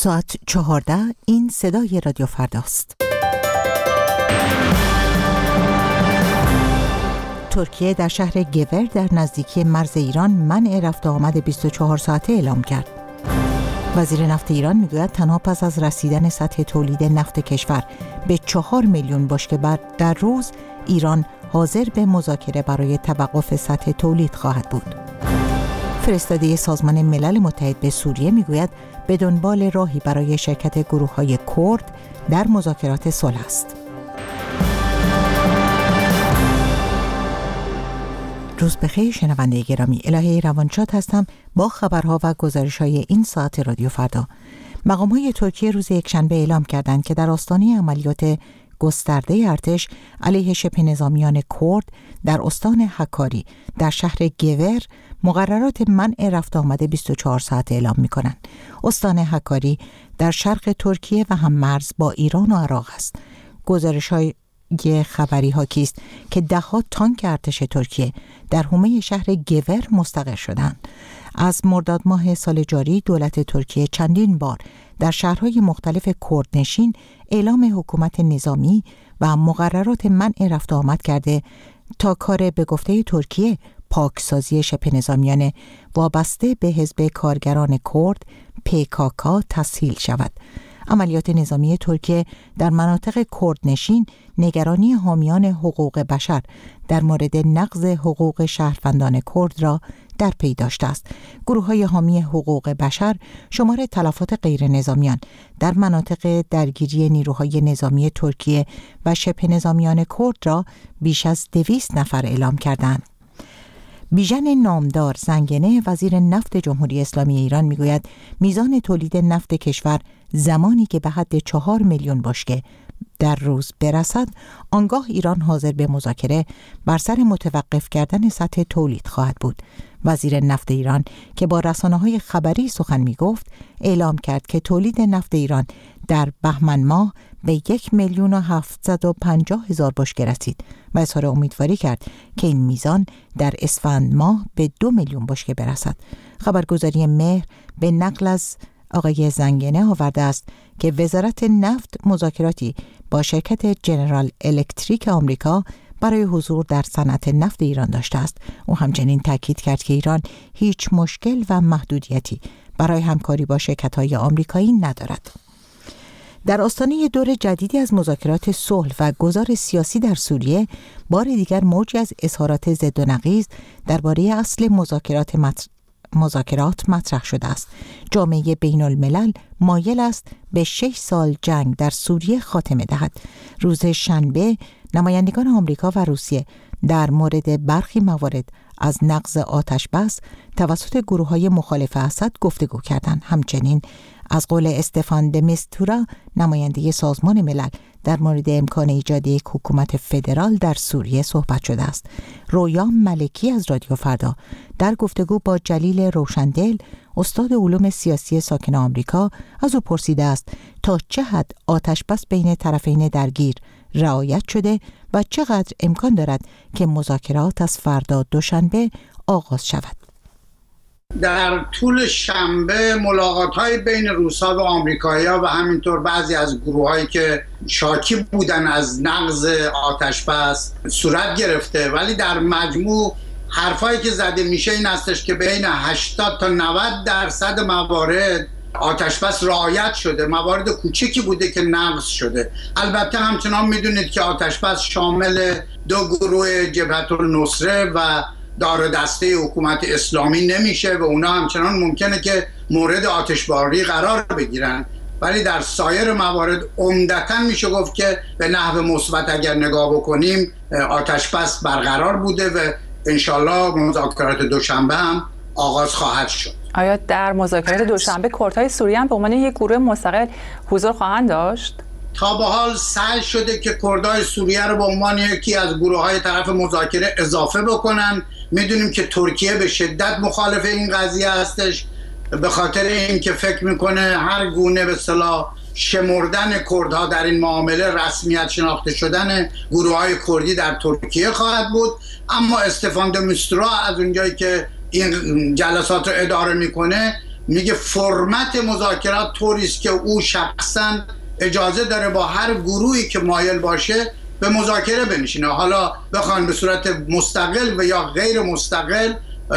ساعت 14. این صدای رادیو فرداست. ترکیه در شهر گور در نزدیکی مرز ایران منع رفت و آمد 24 ساعته اعلام کرد. وزیر نفت ایران میگوید تنها پس از رسیدن سطح تولید نفت کشور به 4 میلیون بشکه در روز، ایران حاضر به مذاکره برای توقف سطح تولید خواهد بود. فرستاده سازمان ملل متحد به سوریه میگوید به دنبال راهی برای شرکت گروه‌های کرد در مذاکرات صلح است. روز بخیر شنونده گرامی، الهه روانشاد هستم با خبرها و گزارش‌های این ساعت رادیو فردا. مقام‌های ترکیه روز یکشنبه اعلام کردند که در آستانه عملیات گسترده ارتش علیه شبه نظامیان کرد در استان هکاری در شهر گور مقررات منع رفت آمد 24 ساعت اعلام می‌کنند. استان هکاری در شرق ترکیه و هم مرز با ایران و عراق است. گزارش‌های خبری حاکی است که ده‌ها تانک ارتش ترکیه در حومه شهر گور مستقر شدند. از مرداد ماه سال جاری دولت ترکیه چندین بار در شهرهای مختلف کردنشین اعلام حکومت نظامی و مقررات منع رفت و آمد کرده تا کار به گفته ترکیه پاکسازی شبه نظامیان وابسته به حزب کارگران کرد PKK تسهیل شود. عملیات نظامی ترکیه در مناطق کردنشین نگرانی حامیان حقوق بشر در مورد نقض حقوق شهروندان کرد را در پی داشته است. گروه‌های حامی حقوق بشر شمار تلفات غیر نظامیان در مناطق درگیری نیروهای نظامی ترکیه و شبه نظامیان کرد را بیش از 200 نفر اعلام کردند. بیژن نامدار زنگنه وزیر نفت جمهوری اسلامی ایران میگوید میزان تولید نفت کشور زمانی که به حد 4 میلیون بشکه در روز برسد، آنگاه ایران حاضر به مذاکره بر سر متوقف کردن سطح تولید خواهد بود. وزیر نفت ایران که با رسانه‌های خبری سخن می‌گفت، اعلام کرد که تولید نفت ایران در بهمن ماه به 1,750,000 بشکه رسید و اظهار امیدواری کرد که این میزان در اسفند ماه به 2 میلیون بشکه برسد. خبرگزاری مهر به نقل از آقای زنگنه آورده است که وزارت نفت مذاکراتی با شرکت جنرال الکتریک آمریکا برای حضور در صنعت نفت ایران داشته است. او همچنین تاکید کرد که ایران هیچ مشکل و محدودیتی برای همکاری با شرکت‌های آمریکایی ندارد. در آستانه دور جدیدی از مذاکرات صلح و گذار سیاسی در سوریه، بار دیگر موجی از اظهارات ضد و نقیض درباره اصل مذاکرات مطرح شده است. جامعه بین الملل مایل است به 6 سال جنگ در سوریه خاتمه دهد. روز شنبه نمایندگان آمریکا و روسیه در مورد برخی موارد از نقض آتش بس توسط گروه‌های مخالف اسد گفتگو کردند. همچنین از قول استفان د میستورا نماینده سازمان ملل در مورد امکان ایجاد یک حکومت فدرال در سوریه صحبت شده است. رویا ملکی از رادیو فردا در گفتگو با جلیل روشندل استاد علوم سیاسی ساکن آمریکا از او پرسیده است تا چه حد آتش بس بین طرفین درگیر رعایت شده و چقدر امکان دارد که مذاکرات از فردا دوشنبه آغاز شود. در طول شنبه ملاقات‌های بین روس‌ها و آمریکایی‌ها و همینطور بعضی از گروه‌هایی که شاکی بودن از نقض آتش‌بس صورت گرفته، ولی در مجموع حرفایی که زده میشه این هستش که بین 80 تا 90% موارد آتش‌بس رعایت شده. موارد کوچکی بوده که نقض شده. البته همچنان میدونید که آتش‌بس شامل 2 گروه جبهت النصره و دار دسته حکومت اسلامی نمیشه و اونا همچنان ممکنه که مورد آتشباری قرار بگیرن، ولی در سایر موارد عمدتاً میشه گفت که به نحو مثبت اگر نگاه بکنیم آتشبس برقرار بوده و انشالله مذاکرات دوشنبه هم آغاز خواهد شد. آیا در مذاکرات دوشنبه کردهای سوریه هم به عنوان یک گروه مستقل حضور خواهند داشت؟ تا به حال سعی شده که کردهای سوریه رو به عنوان یکی از گروه‌های طرف مذاکره اضافه بکنن. میدونیم که ترکیه به شدت مخالف این قضیه هستش، به خاطر اینکه فکر میکنه هر گونه به اصطلاح شمردن کردها در این معامله رسمیت شناخته شدن گروه‌های کردی در ترکیه خواهد بود. اما استفان د میستورا از اونجایی که این جلسات رو اداره میکنه میگه فرمت مذاکرات طوری است که او شخصا اجازه داره با هر گروهی که مایل باشه به مذاکره بنشینه. حالا بخوان به صورت مستقل و یا غیر مستقل،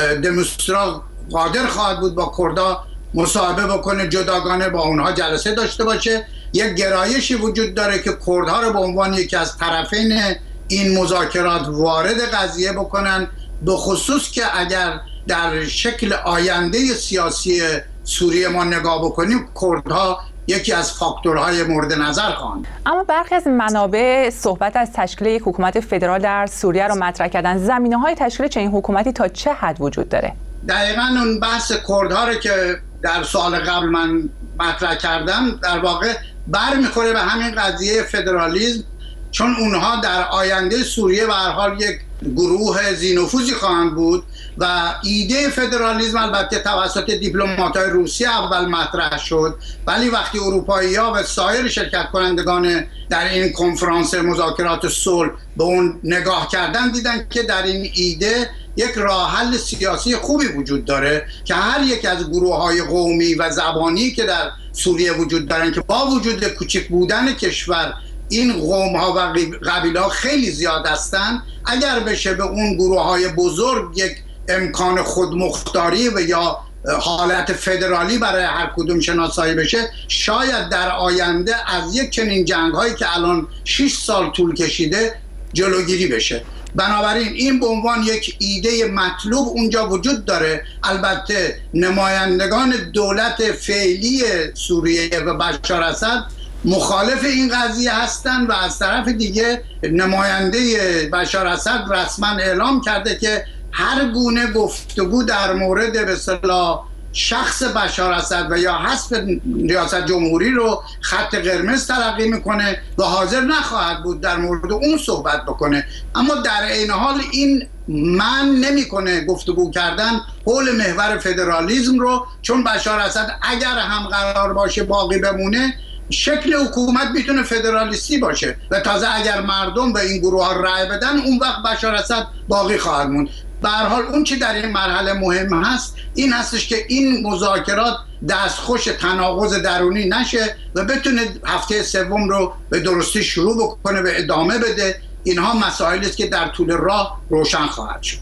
دمیسترا قادر خواهد بود با کردها مصاحبه بکنه، جداگانه با اونها جلسه داشته باشه. یک گرایشی وجود داره که کردها رو به عنوان یکی از طرفین این مذاکرات وارد قضیه بکنن، به خصوص که اگر در شکل آینده سیاسی سوریه ما نگاه بکنیم، کردها یکی از فاکتورهای مورد نظر خواهند. اما برخی از منابع صحبت از تشکیل یک حکومت فدرال در سوریه را مطرح کردن. زمینه‌های تشکیل چنین حکومتی تا چه حد وجود داره؟ دقیقاً اون بحث کردها رو که در سوال قبل من مطرح کردم در واقع برمیخوره به همین قضیه فدرالیسم، چون اونها در آینده سوریه به هر حال یک گروه ذی‌نفوذی خواهند بود و ایده فدرالیسم البته توسط دیپلمات‌های روسیه اول مطرح شد، ولی وقتی اروپایی‌ها و سایر شرکت کنندگان در این کنفرانس مذاکرات صلح به اون نگاه کردن، دیدن که در این ایده یک راه حل سیاسی خوبی وجود داره که هر یک از گروه‌های قومی و زبانی که در سوریه وجود دارن، که با وجود کوچک بودن کشور این قوم‌ها و قبیله‌ها خیلی زیاد هستن، اگر بشه به اون گروه‌های بزرگ یک امکان خودمختاری و یا حالت فدرالی برای هر کدوم شناسایی بشه، شاید در آینده از یک چنین جنگ‌هایی که الان 6 سال طول کشیده جلوگیری بشه. بنابراین این به عنوان یک ایده مطلوب اونجا وجود داره. البته نمایندگان دولت فعلی سوریه و بشار اسد مخالف این قضیه هستند و از طرف دیگه نماینده بشار اسد رسما اعلام کرده که هر گونه گفتگو در مورد به اصطلاح شخص بشار اسد و یا حذف ریاست جمهوری رو خط قرمز تلقی میکنه و حاضر نخواهد بود در مورد اون صحبت بکنه. اما در این حال این معنی نمیکنه گفتگو کردن حول محور فدرالیسم رو، چون بشار اسد اگر هم قرار باشه باقی بمونه، شکل حکومت میتونه فدرالیستی باشه و تازه اگر مردم به این گروه ها رأی بدن، اون وقت بشار اسد باقی خواهد موند. به هر حال اون چی در این مرحله مهم هست این هستش که این مذاکرات دستخوش تناقض درونی نشه و بتونه هفته سوم رو به درستی شروع بکنه و ادامه بده. اینها مسائلی است که در طول راه روشن خواهد شد.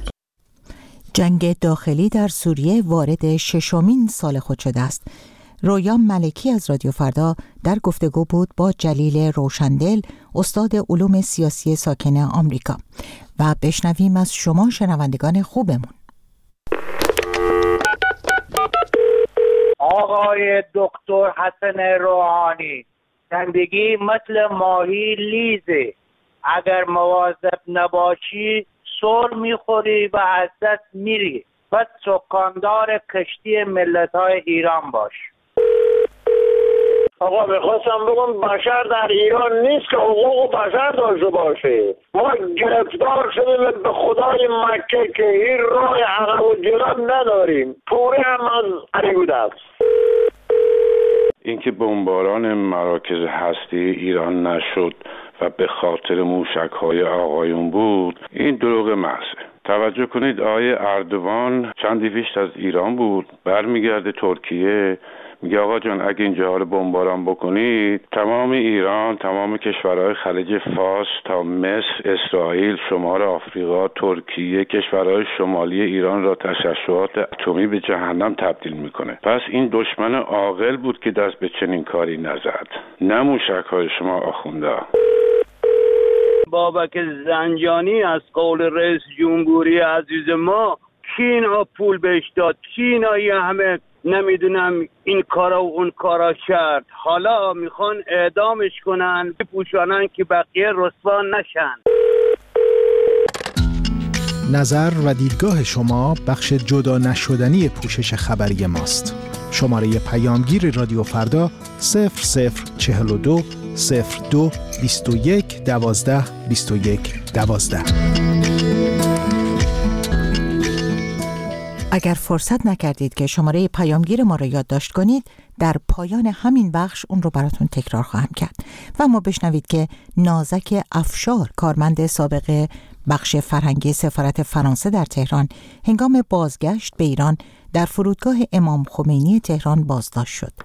جنگ داخلی در سوریه وارد 6مین سال خود شده است. رویا ملکی از رادیو فردا در گفتگو بود با جلیل روشندل، استاد علوم سیاسی ساکن آمریکا، و بشنویم از شما شنوندگان خوبمون. آقای دکتر حسن روحانی، زندگی مثل ماهی لیزه، اگر مواظب نباشی سر میخوری و از دست میری. بس سکاندار کشتی ملت‌های ایران باش. آقا میخواستم بگم بشر در ایران نیست که حقوق بشر داشته باشه. ما گرفتار شدیم به خدای مکه که این راه عقب و جلو نداریم. پوره هم از عریبود است. اینکه بمباران مراکز هستی ایران نشد و به خاطر موشک‌های آقایون بود، این دروغ محضه. توجه کنید آقای اردوان چندی پیش از ایران بود، برمیگرده ترکیه، میگه آقا جان اگه اینجا رو بمباران بکنید، تمام ایران، تمام کشورهای خلیج فارس تا مصر، اسرائیل، شمال آفریقا، ترکیه، کشورهای شمالی ایران را تشعشعات اتمی به جهنم تبدیل میکنه. پس این دشمن عاقل بود که دست به چنین کاری نزد، نه موشک‌های شما آخونده. بابک زنجانی از قول رئیس جمهوری عزیز ما، کی اینا پول بهش داد؟ کی اینا یه همه نمیدونم این کارا و اون کارا کرد؟ حالا میخوان اعدامش کنن، بپوشانن که بقیه رسوا نشن. نظر و دیدگاه شما بخش جدا نشدنی پوشش خبری ماست. شماره پیامگیر رادیو فردا 0042 02 21 12 21 12. اگر فرصت نکردید که شماره پیامگیر ما را یادداشت کنید، در پایان همین بخش اون رو براتون تکرار خواهم کرد و ما بشنوید که نازک افشار، کارمند سابق بخش فرهنگی سفارت فرانسه در تهران هنگام بازگشت به ایران در فرودگاه امام خمینی تهران بازداشت شد.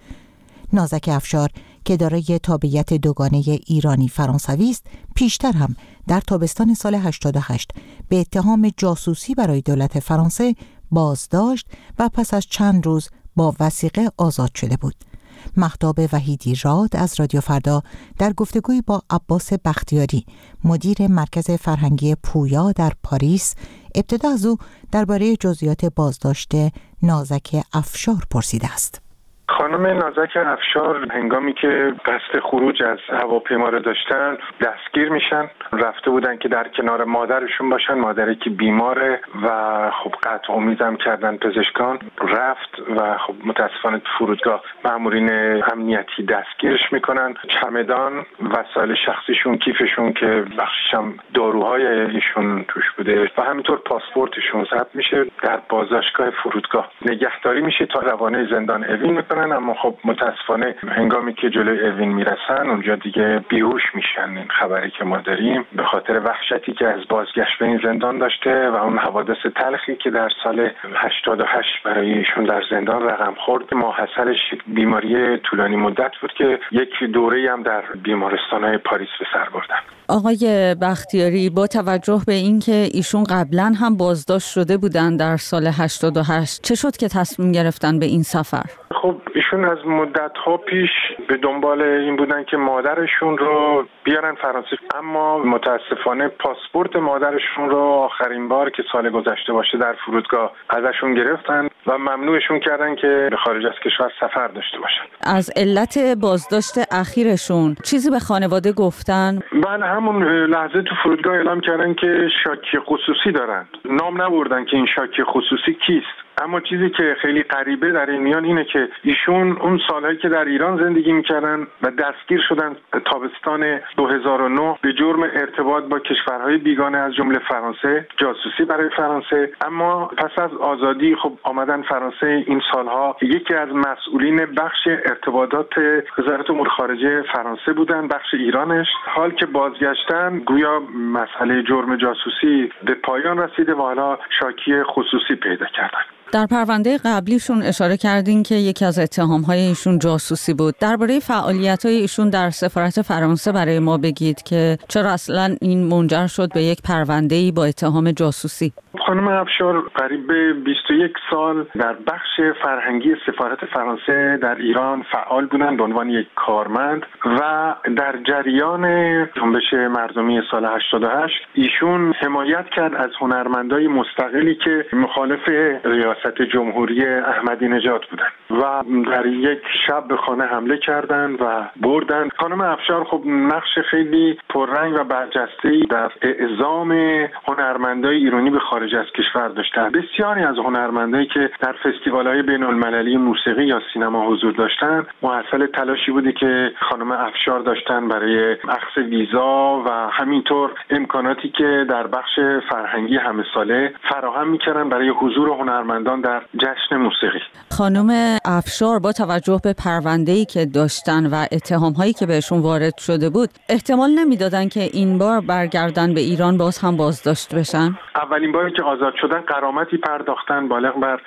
نازک افشار که دارای تابعیت دوگانه ایرانی فرانسوی است، پیشتر هم در تابستان سال 88 به اتهام جاسوسی برای دولت فرانسه بازداشت و پس از چند روز با وثیقه آزاد شده بود. مهتاب وحیدی راد از رادیو فردا در گفتگویی با عباس بختیاری، مدیر مرکز فرهنگی پویا در پاریس، ابتدا از او درباره جزئیات بازداشت نازک افشار پرسیده است. خانم نازک افشار هنگامی که قصد خروج از هواپیما را داشتن دستگیر میشن. رفته بودن که در کنار مادرشون باشن، مادری که بیماره و خب قطع امیدم کردن پزشکان. رفت و خب متاسفانه فرودگاه مامورین امنیتی دستگیرش میکنن. چمدان، وسایل شخصیشون، کیفشون که بخشش هم داروهای ایشون توش بوده و همینطور پاسپورتشون ضبط میشه. در بازداشتگاه فرودگاه نگهداری میشه تا روانه زندان اوین میکنن. اما خب متاسفانه هنگامی که جلوی اوین میرسن اونجا دیگه بیهوش میشن. این خبری که ما داریم به خاطر وحشتی که از بازگشت به این زندان داشته و اون حوادث تلخی که در سال 88 برای ایشون در زندان رقم خورد. ماحصلش بیماری طولانی مدت بود که یک دوره‌ای هم در بیمارستان‌های پاریس به سر بردن. آقای بختیاری، با توجه به اینکه ایشون قبلا هم بازداشت شده بودن در سال 88، چه شد که تصمیم گرفتن به این سفر؟ خب ایشون از مدت‌ها پیش به دنبال این بودن که مادرشون رو بیارن فرانسه، اما متاسفانه پاسپورت مادرشون رو آخرین بار که سال گذشته باشه در فرودگاه ازشون گرفتن و ممنوعشون کردن که به خارج از کشور سفر داشته باشن. از علت بازداشت اخیرشون چیزی به خانواده گفتن؟ بله، همون لحظه تو فرودگاه اعلام کردن که شاکی خصوصی دارن. نام نبردن که این شاکی خصوصی کیست. اما چیزی که خیلی غریبه در این میان اینه که ایشون اون سالهایی که در ایران زندگی میکردن و دستگیر شدن تابستان 2009 به جرم ارتباط با کشورهای بیگانه از جمله فرانسه، جاسوسی برای فرانسه. اما پس از آزادی خب آمدن فرانسه. این سالها یکی از مسئولین بخش ارتباطات وزارت امور خارجه فرانسه بودن، بخش ایرانش. حال که بازگشتن گویا مسئله جرم جاسوسی به پایان رسیده و حالا شاکی خصوصی پیدا کردن. در پرونده قبلیشون اشاره کردین که یکی از اتهام‌های ایشون جاسوسی بود. درباره فعالیت‌های ایشون در سفارت فرانسه برای ما بگید که چرا اصلاً این منجر شد به یک پرونده‌ای با اتهام جاسوسی. خانم افشار قریب به 21 سال در بخش فرهنگی سفارت فرانسه در ایران فعال بودند به عنوان یک کارمند و در جریان جنبش مردمی سال 88 ایشون حمایت کرد از هنرمندای مستقلی که مخالف ریاست جمهوری احمدی نژاد بودند و در یک شب به خانه حمله کردند و بردند. خانم افشار خب نقش خیلی پررنگ و برجسته‌ای در اعزام هنرمندای ایرانی به خارج از کشور داشتن. بسیاری از هنرمندایی که در فستیوال‌های بین‌المللی موسیقی یا سینما حضور داشتن محصل تلاشی بودی که خانم افشار داشتن برای اخذ ویزا و همینطور امکاناتی که در بخش فرهنگی همه ساله فراهم می‌کردن برای حضور هنرمندان در جشن موسیقی. خانم افشار با توجه به پرونده‌ای که داشتن و اتهام‌هایی که بهشون وارد شده بود، احتمال نمی‌دادن که این بار برگردن به ایران باز هم بازداشت بشن؟ اولین باری که آزاد شدن غرامتی پرداختن بالغ بر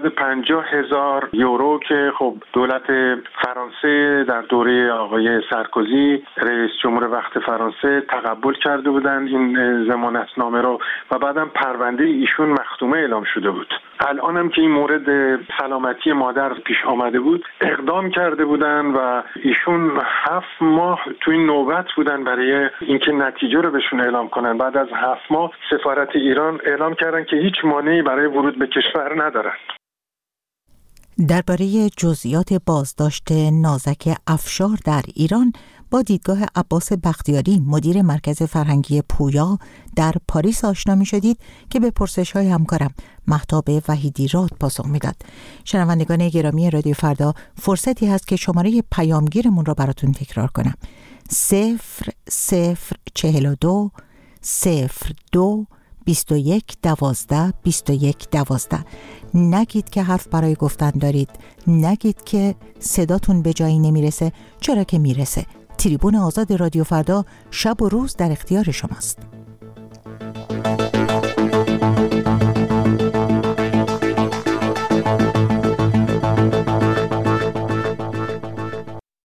350,000 یورو که خب دولت فرانسه در دوره آقای سارکوزی رئیس جمهور وقت فرانسه تقبل کرده بودن این ضمانتنامه رو و بعدم پرونده ایشون مختومه اعلام شده بود. الان هم که این مورد سلامتی مادر پیش آمده بود اقدام کرده بودن و ایشون 7 ماه تو این نوبت بودن برای اینکه نتیجه رو بهشون اعلام کنن. بعد از 7 ماه سفارت ایران اعلام کردن که هیچ مانعی برای ورود به کشور ندارند. درباره جزئیات بازداشت نازک افشار در ایران با دیدگاه عباس بختیاری، مدیر مرکز فرهنگی پویا در پاریس آشنا می شدید که به پرسش‌های همکارم مهتاب وحیدی راد پاسخ میداد. شنوندگان گرامی رادیو فردا، فرصتی هست که شماره پیامگیرمون را براتون تکرار کنم. 0042 02 21 12 21 12. نگید که حرف برای گفتن دارید، نگید که صداتون به جایی نمیرسه، چرا که میرسه. تریبون آزاد رادیو فردا شب و روز در اختیار شماست.